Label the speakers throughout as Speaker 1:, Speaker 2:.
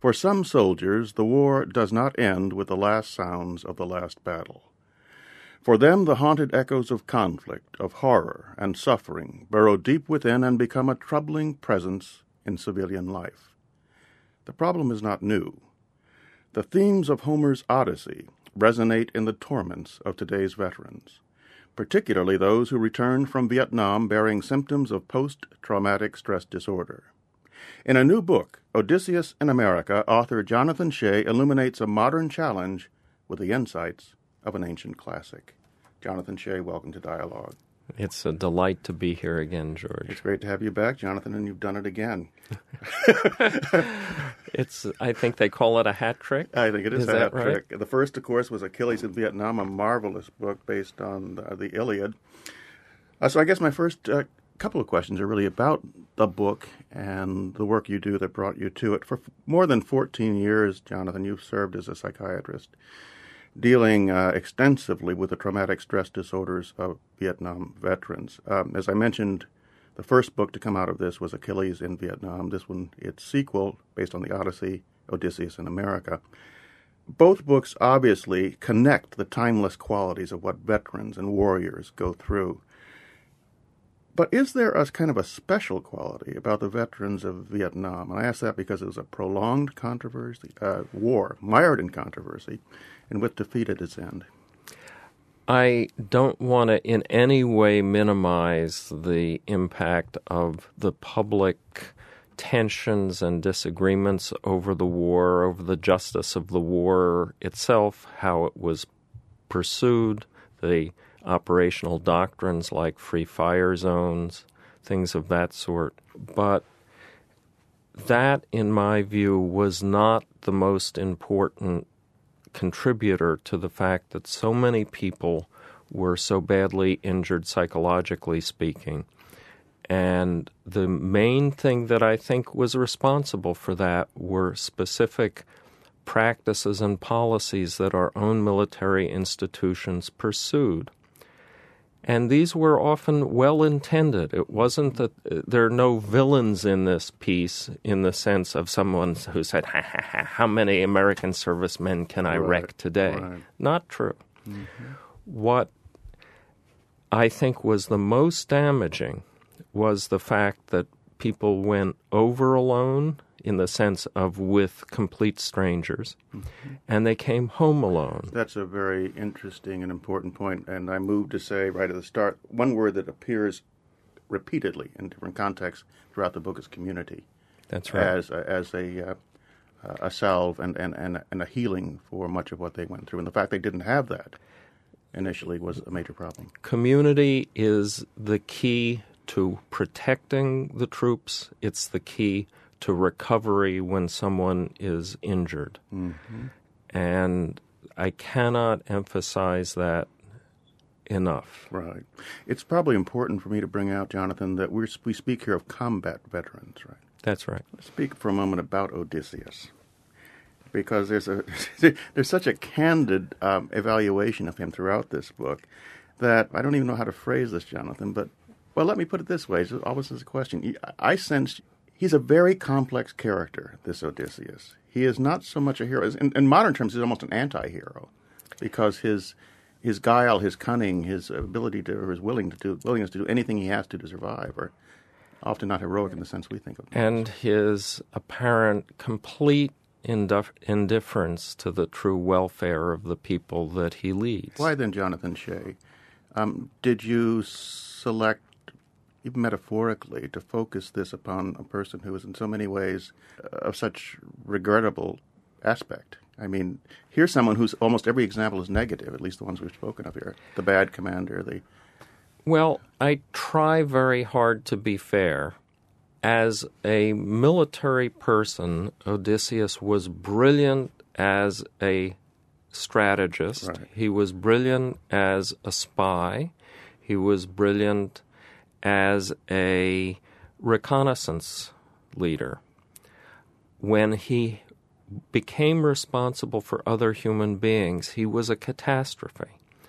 Speaker 1: For some soldiers, the war does not end with the last sounds of the last battle. For them, the haunted echoes of conflict, of horror and suffering burrow deep within and become a troubling presence in civilian life. The problem is not new. The themes of Homer's Odyssey resonate in the torments of today's veterans, particularly those who returned from Vietnam bearing symptoms of post-traumatic stress disorder. In a new book, Odysseus in America, author Jonathan Shay illuminates a modern challenge with the insights of an ancient classic. Jonathan Shay, welcome to Dialogue.
Speaker 2: It's a delight to be here again, George.
Speaker 1: It's great to have you back, Jonathan, and you've done it again.
Speaker 2: I think they call it a hat trick.
Speaker 1: I think it is a hat
Speaker 2: right?
Speaker 1: trick. The first, of course, was Achilles in Vietnam, a marvelous book based on the Iliad. So I guess my first couple of questions are really about the book and the work you do that brought you to it. For more than 14 years, Jonathan, you've served as a psychiatrist, dealing extensively with the traumatic stress disorders of Vietnam veterans. As I mentioned, the first book to come out of this was Achilles in Vietnam. This one, its sequel, based on the Odyssey, Odysseus in America. Both books obviously connect the timeless qualities of what veterans and warriors go through. But is there a kind of a special quality about the veterans of Vietnam? And I ask that because it was a prolonged controversy, war, mired in controversy, and with defeat at its end.
Speaker 2: I don't want to in any way minimize the impact of the public tensions and disagreements over the war, over the justice of the war itself, how it was pursued, the operational doctrines like free fire zones, things of that sort. But that, in my view, was not the most important contributor to the fact that so many people were so badly injured psychologically speaking. And the main thing that I think was responsible for that were specific practices and policies that our own military institutions pursued. And these were often well-intended. It wasn't that there are no villains in this piece in the sense of someone who said, ha, ha, ha, how many American servicemen can I wreck today?
Speaker 1: Right.
Speaker 2: Not true.
Speaker 1: Mm-hmm.
Speaker 2: What I think was the most damaging was the fact that people went over alone in the sense of with complete strangers, and they came home alone.
Speaker 1: That's a very interesting and important point, and I moved to say right at the start, one word that appears repeatedly in different contexts throughout the book is community.
Speaker 2: That's right.
Speaker 1: As a salve and a healing for much of what they went through. And the fact they didn't have that initially was a major problem.
Speaker 2: Community is the key to protecting the troops. It's the key to recovery when someone is injured.
Speaker 1: Mm-hmm.
Speaker 2: And I cannot emphasize that enough.
Speaker 1: Right. It's probably important for me to bring out, Jonathan, that we speak here of combat veterans, right?
Speaker 2: That's right.
Speaker 1: Let's speak for a moment about Odysseus, because there's such a candid evaluation of him throughout this book that I don't even know how to phrase this, Jonathan, but, well, let me put it this way. It's always as a question. I sense he's a very complex character, this Odysseus. He is not so much a hero. In modern terms, he's almost an anti-hero, because his guile, his cunning, his ability to, or his willingness to do anything he has to survive, are often not heroic in the sense we think of them.
Speaker 2: And his apparent complete indifference to the true welfare of the people that he leads.
Speaker 1: Why then, Jonathan Shay, did you select, even metaphorically, to focus this upon a person who is in so many ways of such regrettable aspect? I mean, here's someone whose almost every example is negative, at least the ones we've spoken of here. The bad commander,
Speaker 2: Well, I try very hard to be fair. As a military person, Odysseus was brilliant as a strategist.
Speaker 1: Right.
Speaker 2: He was brilliant as a spy. He was brilliant as a reconnaissance leader. When he became responsible for other human beings, he was a catastrophe.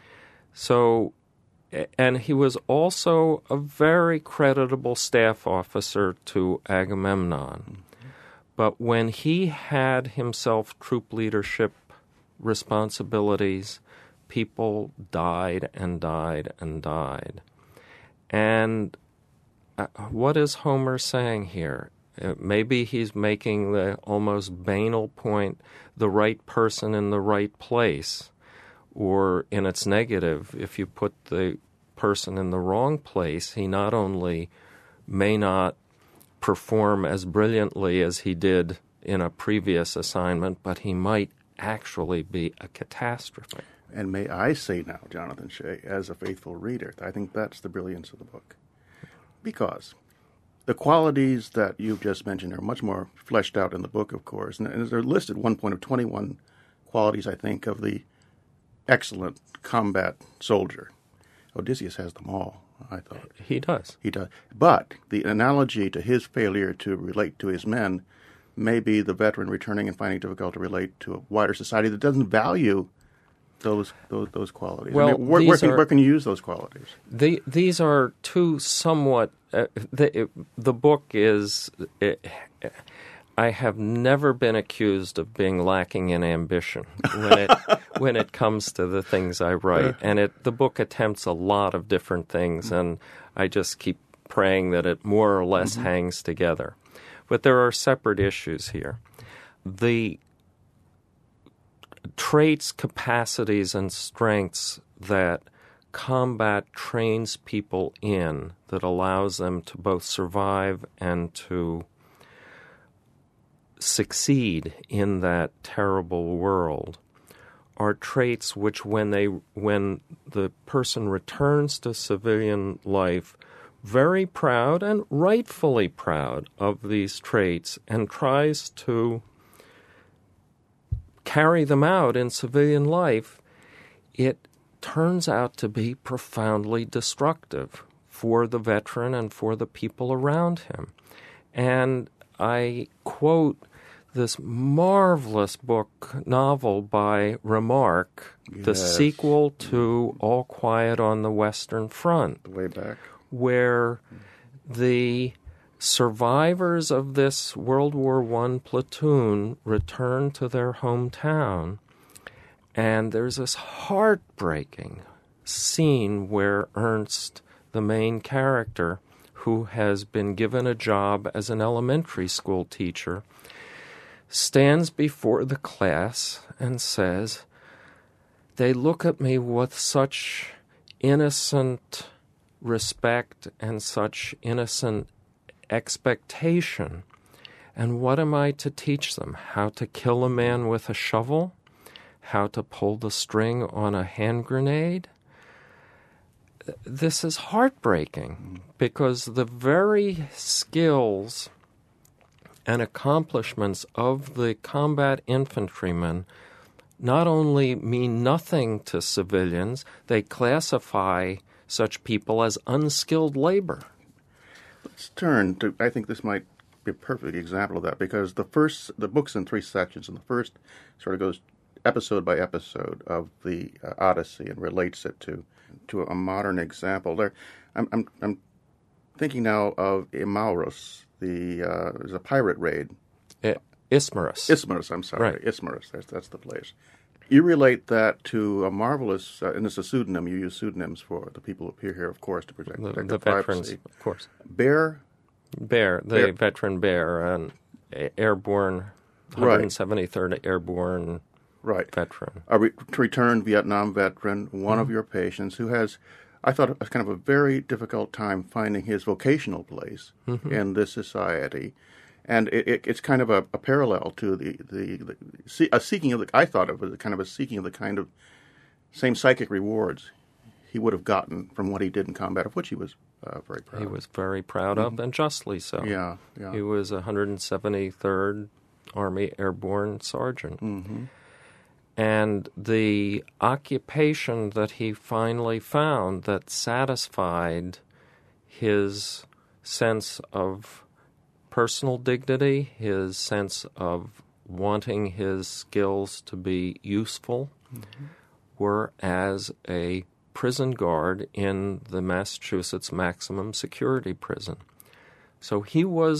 Speaker 2: So, and he was also a very creditable staff officer to Agamemnon. But when he had himself troop leadership responsibilities, people died and died and died. And what is Homer saying here? Maybe he's making the almost banal point, the right person in the right place. Or in its negative, if you put the person in the wrong place, he not only may not perform as brilliantly as he did in a previous assignment, but he might actually be a catastrophe.
Speaker 1: And may I say now, Jonathan Shay, as a faithful reader, I think that's the brilliance of the book. Because the qualities that you've just mentioned are much more fleshed out in the book, of course. And they're listed at one point of 21 qualities, I think, of the excellent combat soldier. Odysseus has them all, I thought.
Speaker 2: He does.
Speaker 1: He does. But the analogy to his failure to relate to his men may be the veteran returning and finding it difficult to relate to a wider society that doesn't value those qualities.
Speaker 2: Well,
Speaker 1: I mean, where can you use those qualities?
Speaker 2: These are two somewhat... the book is... I have never been accused of being lacking in ambition when it comes to the things I write. And the book attempts a lot of different things, and I just keep praying that it more or less hangs together. But there are separate issues here. The traits, capacities, and strengths that combat trains people in, that allows them to both survive and to succeed in that terrible world, are traits which when the person returns to civilian life, very proud and rightfully proud of these traits, and tries to carry them out in civilian life, it turns out to be profoundly destructive for the veteran and for the people around him. And I quote this marvelous novel by Remarque, the sequel to All Quiet on the Western Front.
Speaker 1: Way back.
Speaker 2: Where the survivors of this World War I platoon return to their hometown, and there's this heartbreaking scene where Ernst, the main character, who has been given a job as an elementary school teacher, stands before the class and says, "They look at me with such innocent respect and such innocent expectation. And what am I to teach them? How to kill a man with a shovel? How to pull the string on a hand grenade?" This is heartbreaking because the very skills and accomplishments of the combat infantrymen not only mean nothing to civilians, they classify such people as unskilled labor.
Speaker 1: Let's turn to, I think this might be a perfect example of that, because the book's in 3 sections, and the first sort of goes episode by episode of the Odyssey and relates it to a modern example. There, I'm thinking now of Imaurus. There's a pirate raid.
Speaker 2: Ismarus.
Speaker 1: Ismarus, I'm sorry.
Speaker 2: Right.
Speaker 1: Ismarus, that's the place. You relate that to a marvelous, and it's a pseudonym. You use pseudonyms for the people who appear here, of course, to protect
Speaker 2: the
Speaker 1: their
Speaker 2: veterans,
Speaker 1: privacy.
Speaker 2: of course.
Speaker 1: Bear,
Speaker 2: veteran Bear, an airborne, 173rd Airborne veteran.
Speaker 1: A returned Vietnam veteran, one of your patients, who has, I thought, kind of a very difficult time finding his vocational place in this society. And it's kind of a parallel to a seeking of I thought it was a kind of a seeking of the kind of same psychic rewards he would have gotten from what he did in combat, of which he was very proud.
Speaker 2: He was very proud of, and justly so.
Speaker 1: Yeah.
Speaker 2: He was a 173rd Army Airborne Sergeant.
Speaker 1: Mm-hmm.
Speaker 2: And the occupation that he finally found that satisfied his sense of personal dignity, his sense of wanting his skills to be useful, were as a prison guard in the Massachusetts maximum security prison. So he was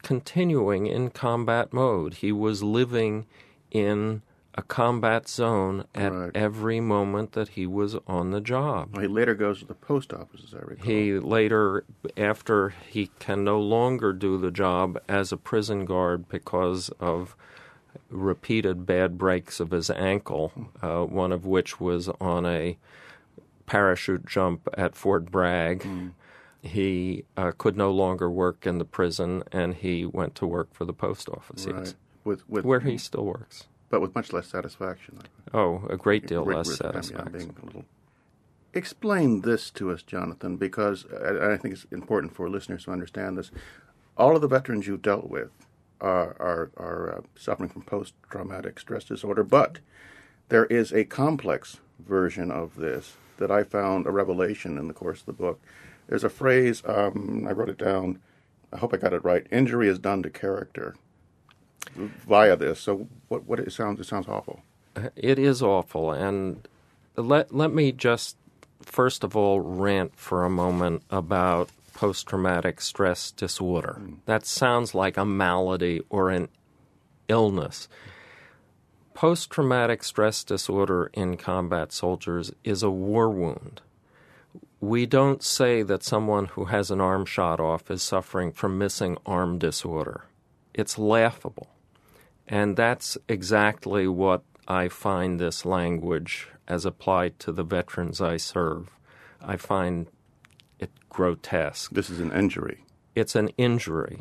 Speaker 2: continuing in combat mode. He was living in a combat zone at every moment that he was on the job.
Speaker 1: Well, he later goes to the post office, as I recall.
Speaker 2: He later, after he can no longer do the job as a prison guard because of repeated bad breaks of his ankle, one of which was on a parachute jump at Fort Bragg. He could no longer work in the prison, and he went to work for the post office,
Speaker 1: Right.
Speaker 2: yes, where he still works.
Speaker 1: But with much less satisfaction.
Speaker 2: Oh, a great deal less satisfaction.
Speaker 1: Being a little... Explain this to us, Jonathan, because I think it's important for listeners to understand this. All of the veterans you've dealt with are suffering from post-traumatic stress disorder, but there is a complex version of this that I found a revelation in the course of the book. There's a phrase, I wrote it down, I hope I got it right, injury is done to character via this. So what it sounds awful.
Speaker 2: It is awful, and let me just first of all rant for a moment about post-traumatic stress disorder. That sounds like a malady or an illness. Post-traumatic stress disorder in combat soldiers is a war wound. We don't say that someone who has an arm shot off is suffering from missing arm disorder. It's laughable. And that's exactly what I find this language as applied to the veterans I serve. I find it grotesque.
Speaker 1: This is an injury.
Speaker 2: It's an injury.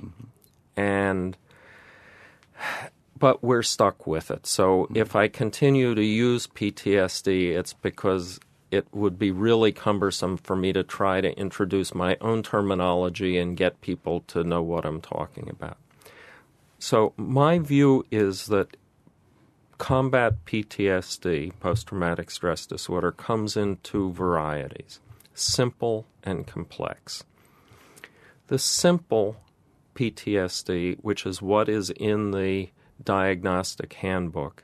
Speaker 2: But we're stuck with it. So if I continue to use PTSD, it's because it would be really cumbersome for me to try to introduce my own terminology and get people to know what I'm talking about. So my view is that combat PTSD, post-traumatic stress disorder, comes in two varieties, simple and complex. The simple PTSD, which is what is in the diagnostic handbook,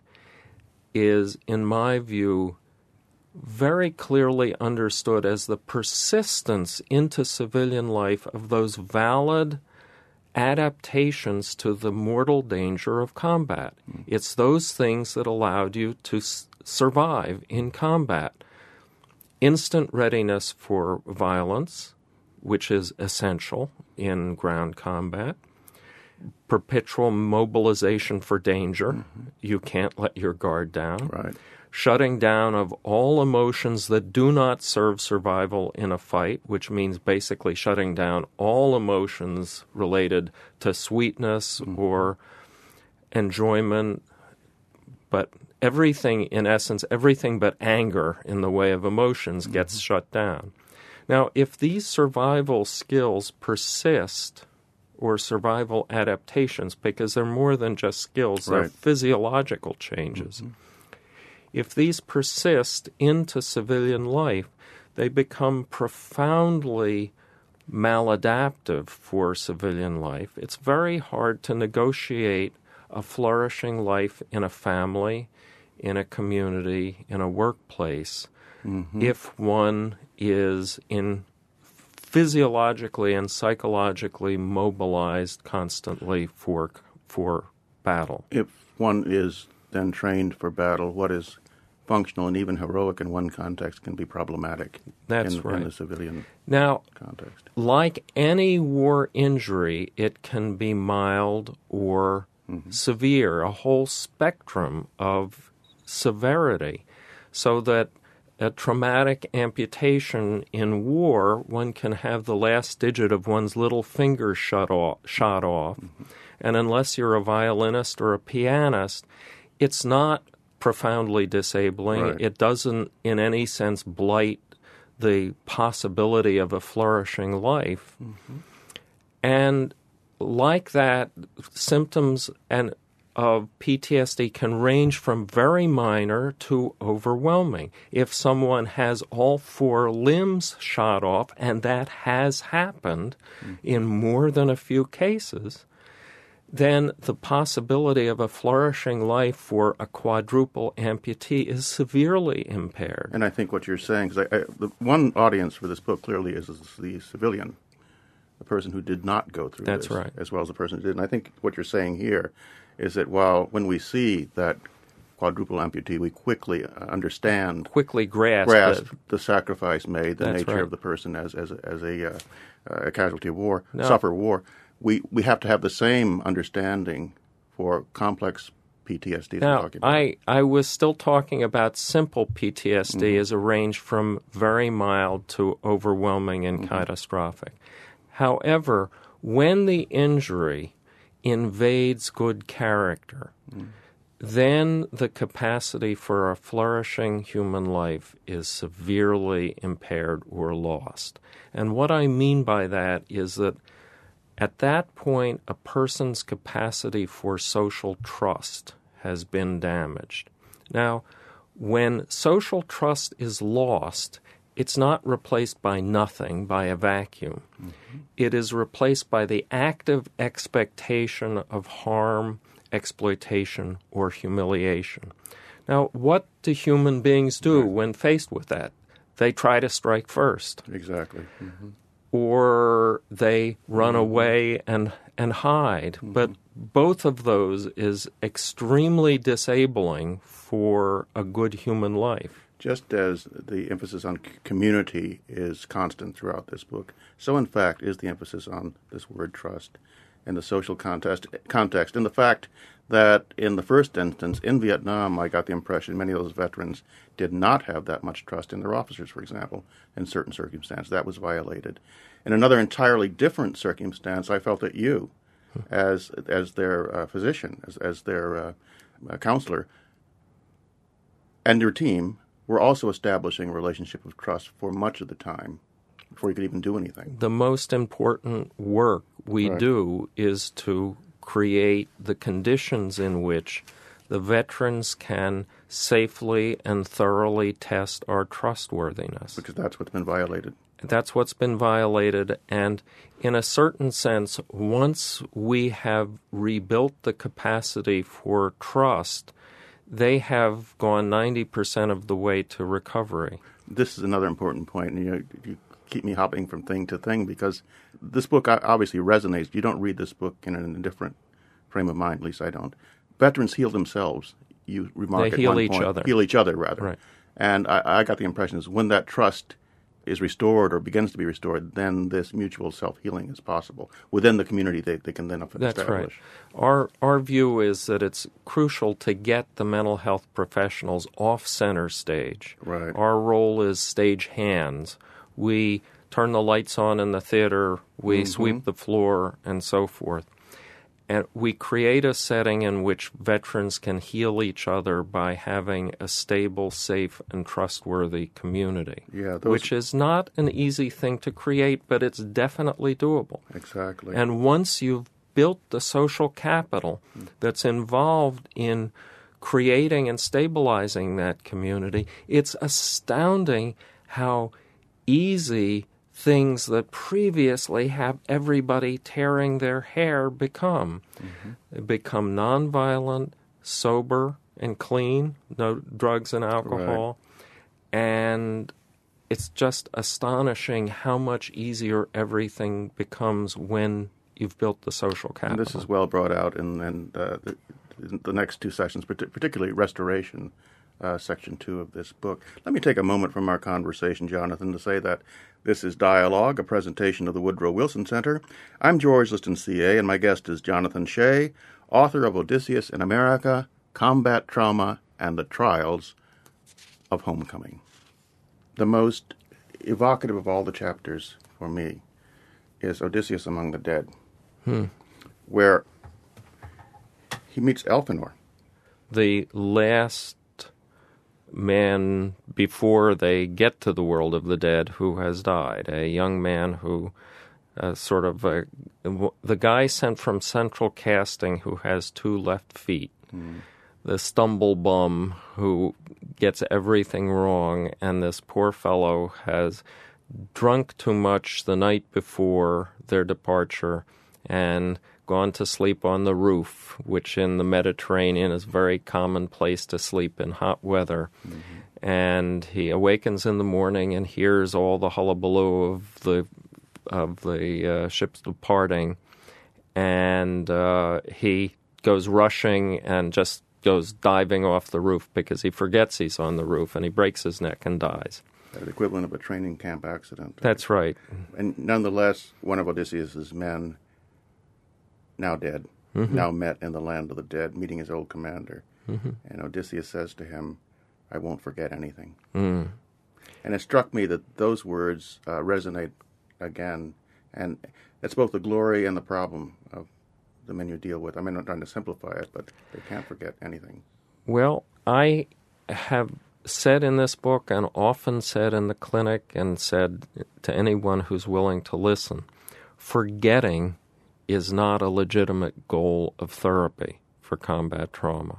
Speaker 2: is, in my view, very clearly understood as the persistence into civilian life of those valid adaptations to the mortal danger of combat. It's those things that allowed you to survive in combat. Instant readiness for violence, which is essential in ground combat. Perpetual mobilization for danger. You can't let your guard down.
Speaker 1: Right.
Speaker 2: Shutting down of all emotions that do not serve survival in a fight, which means basically shutting down all emotions related to sweetness or enjoyment, but everything, in essence, everything but anger in the way of emotions gets shut down. Now, if these survival skills persist, or survival adaptations, because they're more than just skills, they're physiological changes. If these persist into civilian life, they become profoundly maladaptive for civilian life. It's very hard to negotiate a flourishing life in a family, in a community, in a workplace, if one is in physiologically and psychologically mobilized constantly for battle.
Speaker 1: If one is then trained for battle, what is functional and even heroic in one context can be problematic in the civilian context.
Speaker 2: Like any war injury, it can be mild or severe, a whole spectrum of severity, so that a traumatic amputation in war, one can have the last digit of one's little finger shot off. And unless you're a violinist or a pianist, it's not profoundly disabling. It doesn't in any sense blight the possibility of a flourishing life. And like that, symptoms of PTSD can range from very minor to overwhelming. If someone has all four limbs shot off, and that has happened in more than a few cases, then the possibility of a flourishing life for a quadruple amputee is severely impaired.
Speaker 1: And I think what you're saying, because the one audience for this book clearly is the civilian, the person who did not go through
Speaker 2: That's
Speaker 1: this
Speaker 2: right.
Speaker 1: as well as the person who did. And I think what you're saying here is that when we see that quadruple amputee, we quickly
Speaker 2: Quickly grasp
Speaker 1: the sacrifice made, the
Speaker 2: That's
Speaker 1: nature
Speaker 2: right.
Speaker 1: of the person as a casualty of war,
Speaker 2: No.
Speaker 1: suffer war. We have to have the same understanding for complex PTSD that we're
Speaker 2: Now,
Speaker 1: talking about.
Speaker 2: I was still talking about simple PTSD
Speaker 1: Mm-hmm.
Speaker 2: as a range from very mild to overwhelming and
Speaker 1: Mm-hmm.
Speaker 2: catastrophic. However, when the injury invades good character, then the capacity for a flourishing human life is severely impaired or lost. And what I mean by that is that at that point, a person's capacity for social trust has been damaged. Now, when social trust is lost, it's not replaced by nothing, by a vacuum. It is replaced by the active expectation of harm, exploitation, or humiliation. Now, what do human beings do when faced with that? They try to strike first,
Speaker 1: Exactly. Mm-hmm.
Speaker 2: or they run away and hide. But both of those is extremely disabling for a good human life.
Speaker 1: Just as the emphasis on community is constant throughout this book, so in fact is the emphasis on this word trust in the social context, and the fact that in the first instance, in Vietnam, I got the impression many of those veterans did not have that much trust in their officers, for example, in certain circumstances. That was violated. In another entirely different circumstance, I felt that you, as their physician, as their counselor, and your team were also establishing a relationship of trust for much of the time before you could even do anything.
Speaker 2: The most important work we
Speaker 1: Right.
Speaker 2: do is to create the conditions in which the veterans can safely and thoroughly test our trustworthiness.
Speaker 1: Because that's what's been violated.
Speaker 2: That's what's been violated, and in a certain sense, once we have rebuilt the capacity for trust, they have gone 90% of the way to recovery.
Speaker 1: This is another important point, and you keep me hopping from thing to thing because this book obviously resonates. You don't read this book in a different frame of mind, at least I don't. Veterans heal themselves. You remark
Speaker 2: They
Speaker 1: at
Speaker 2: heal
Speaker 1: one
Speaker 2: each
Speaker 1: point.
Speaker 2: other.
Speaker 1: Heal each other, rather.
Speaker 2: Right.
Speaker 1: And I got the impression is when that trust is restored or begins to be restored, then this mutual self-healing is possible. Within the community, they can then establish.
Speaker 2: That's right. Our view is that it's crucial to get the mental health professionals off center stage.
Speaker 1: Right.
Speaker 2: Our role is stage hands. We turn the lights on in the theater, we sweep the floor, and so forth. And we create a setting in which veterans can heal each other by having a stable, safe, and trustworthy community,
Speaker 1: Yeah,
Speaker 2: which is not an easy thing to create, but it's definitely doable.
Speaker 1: Exactly.
Speaker 2: And once you've built the social capital that's involved in creating and stabilizing that community, it's astounding how easy things that previously have everybody tearing their hair become. They become nonviolent, sober, and clean, no drugs and alcohol. And it's just astonishing how much easier everything becomes when you've built the social capital.
Speaker 1: And this is well brought out in the next two sessions, particularly restoration, section 2 of this book. Let me take a moment from our conversation, Jonathan, to say that this is Dialogue, a presentation of the Woodrow Wilson Center. I'm George Liston, CA, and my guest is Jonathan Shay, author of Odysseus in America, Combat Trauma, and the Trials of Homecoming. The most evocative of all the chapters for me is Odysseus Among the Dead, where he meets Elpenor.
Speaker 2: The last man before they get to the world of the dead who has died, a young man who the guy sent from Central Casting who has 2 left feet, the stumble bum who gets everything wrong, and this poor fellow has drunk too much the night before their departure and gone to sleep on the roof, which in the Mediterranean is a very common place to sleep in hot weather. And he awakens in the morning and hears all the hullabaloo the ship's departing, and he goes rushing and just goes diving off the roof because he forgets he's on the roof, and he breaks his neck and dies.
Speaker 1: The equivalent of a training camp accident.
Speaker 2: That's right.
Speaker 1: And nonetheless, one of Odysseus's men, now dead, now met in the land of the dead, meeting his old commander. And Odysseus says to him, "I won't forget anything." And it struck me that those words resonate again, and it's both the glory and the problem of the men you deal with. I mean, I'm not trying to simplify it, but they can't forget anything.
Speaker 2: Well, I have said in this book, and often said in the clinic, and said to anyone who's willing to listen, forgetting is not a legitimate goal of therapy for combat trauma.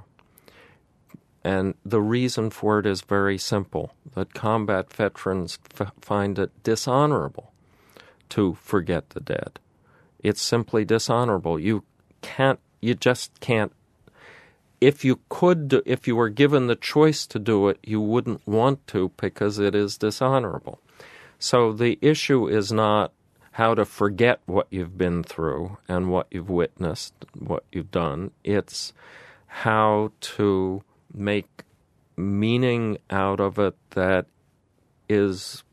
Speaker 2: And the reason for it is very simple, that combat veterans find it dishonorable to forget the dead. It's simply dishonorable. You just can't. If you were given the choice to do it, you wouldn't want to because it is dishonorable. So the issue is not how to forget what you've been through and what you've witnessed, what you've done. It's how to make meaning out of it that is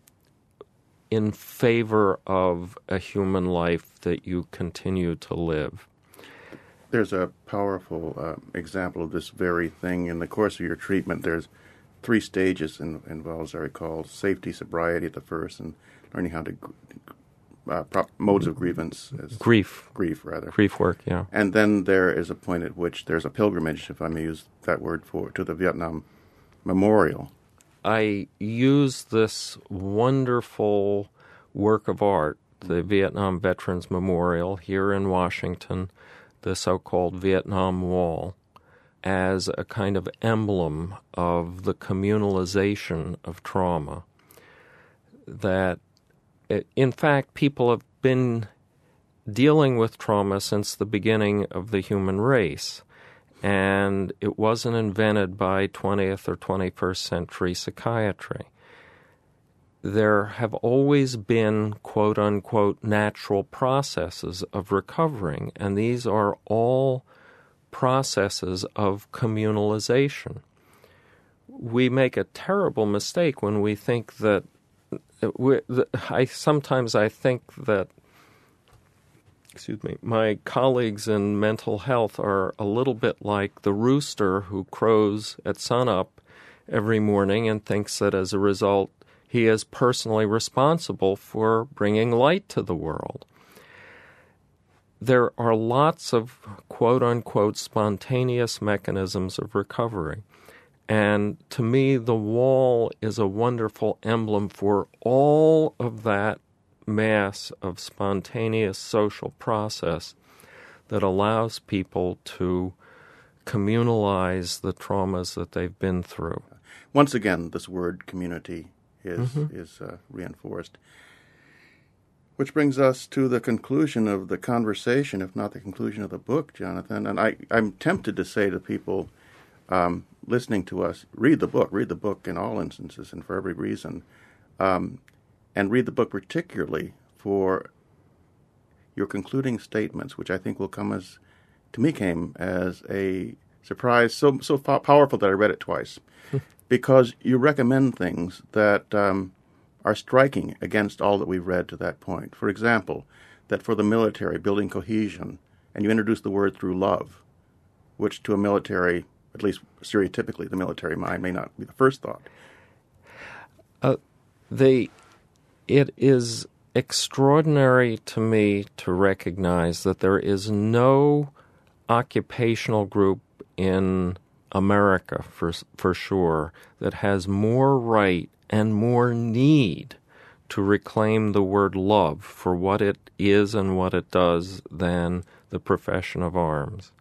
Speaker 2: in favor of a human life that you continue to live.
Speaker 1: There's a powerful example of this very thing. In the course of your treatment, there's 3 stages involved, as I recall: safety, sobriety at the first, and learning how to modes of grievance.
Speaker 2: Grief,
Speaker 1: rather.
Speaker 2: Grief work, yeah.
Speaker 1: And then there is a point at which there's a pilgrimage, if I may use that word, to the Vietnam Memorial.
Speaker 2: I use this wonderful work of art, the Vietnam Veterans Memorial here in Washington, the so-called Vietnam Wall, as a kind of emblem of the communalization of trauma. That, in fact, people have been dealing with trauma since the beginning of the human race, and it wasn't invented by 20th or 21st century psychiatry. There have always been, quote-unquote, natural processes of recovering, and these are all processes of communalization. We make a terrible mistake when we think that sometimes I think that my colleagues in mental health are a little bit like the rooster who crows at sunup every morning and thinks that as a result he is personally responsible for bringing light to the world. There are lots of quote-unquote spontaneous mechanisms of recovery. And to me, the wall is a wonderful emblem for all of that mass of spontaneous social process that allows people to communalize the traumas that they've been through.
Speaker 1: Once again, this word community is reinforced. Which brings us to the conclusion of the conversation, if not the conclusion of the book, Jonathan. And I'm tempted to say to people listening to us, read the book in all instances and for every reason, and read the book particularly for your concluding statements, which I think will came as a surprise, so powerful that I read it twice, because you recommend things that are striking against all that we've read to that point. For example, that for the military, building cohesion, and you introduce the word through love, which to a military, at least stereotypically, the military mind may not be the first thought.
Speaker 2: It is extraordinary to me to recognize that there is no occupational group in America, for sure, that has more right and more need to reclaim the word love for what it is and what it does than the profession of arms.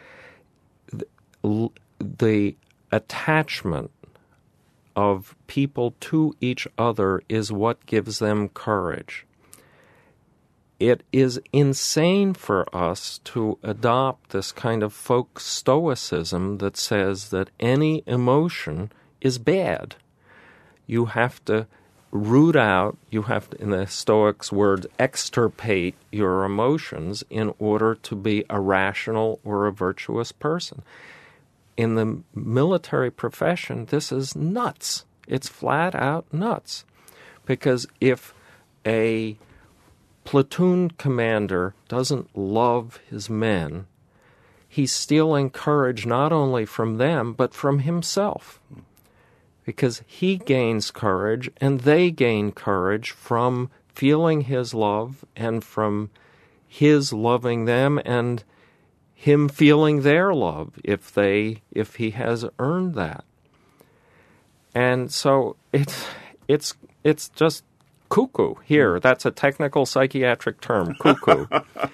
Speaker 2: The attachment of people to each other is what gives them courage. It is insane for us to adopt this kind of folk stoicism that says that any emotion is bad. You have to root out, you have to, in the Stoics' words, extirpate your emotions in order to be a rational or a virtuous person. In the military profession, this is nuts. It's flat out nuts. Because if a platoon commander doesn't love his men, he's stealing courage not only from them, but from himself. Because he gains courage, and they gain courage from feeling his love and from his loving them and him feeling their love if he has earned that. And so it's just cuckoo here. That's a technical psychiatric term, cuckoo.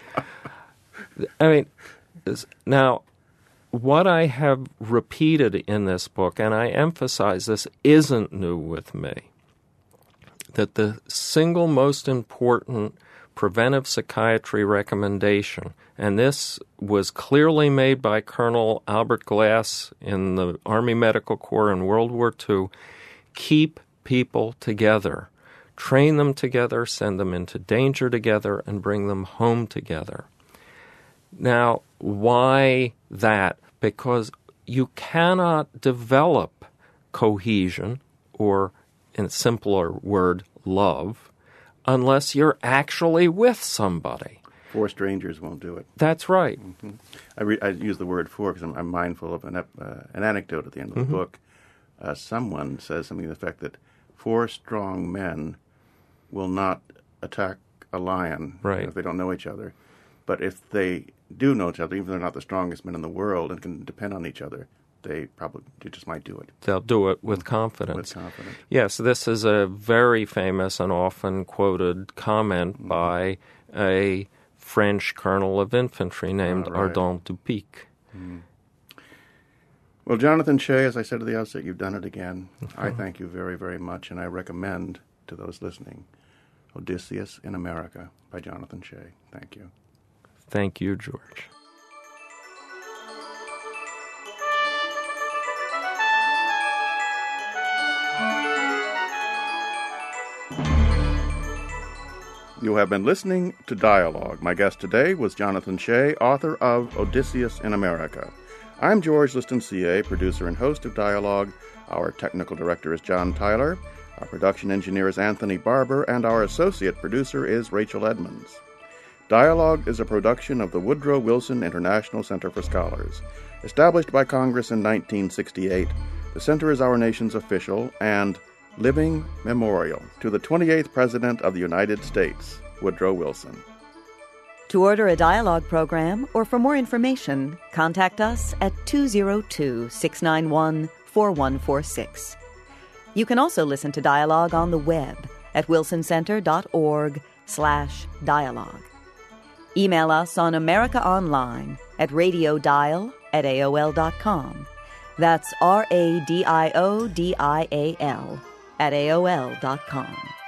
Speaker 2: I mean, now, what I have repeated in this book, and I emphasize this isn't new with me, that the single most important preventive psychiatry recommendation, and this was clearly made by Colonel Albert Glass in the Army Medical Corps in World War II, keep people together. Train them together, send them into danger together, and bring them home together. Now, why that? Because you cannot develop cohesion, or in a simpler word, love, unless you're actually with somebody.
Speaker 1: Four strangers won't do it.
Speaker 2: That's right.
Speaker 1: Mm-hmm. I use the word four because I'm mindful of an anecdote at the end of the book. Someone says something to the effect that 4 strong men will not attack a lion if they don't know each other. But if they do know each other, even if they're not the strongest men in the world and can depend on each other, they just might do it.
Speaker 2: They'll do it with confidence.
Speaker 1: With confidence.
Speaker 2: Yes, this is a very famous and often quoted comment by a French colonel of infantry named Ardent Dupic.
Speaker 1: Well, Jonathan Shay, as I said at the outset, you've done it again. I thank you very, very much, and I recommend to those listening Odysseus in America by Jonathan Shay. Thank you.
Speaker 2: Thank you, George.
Speaker 1: You have been listening to Dialogue. My guest today was Jonathan Shay, author of Odysseus in America. I'm George Liston, CA, producer and host of Dialogue. Our technical director is John Tyler. Our production engineer is Anthony Barber, and our associate producer is Rachel Edmonds. Dialogue is a production of the Woodrow Wilson International Center for Scholars. Established by Congress in 1968, the center is our nation's official and living memorial to the 28th President of the United States, Woodrow Wilson.
Speaker 3: To order a Dialogue program or for more information, contact us at 202-691-4146. You can also listen to Dialogue on the web at wilsoncenter.org/dialogue. Email us on americaonline@radiodial@aol.com. That's RADIODIAL@AOL.com.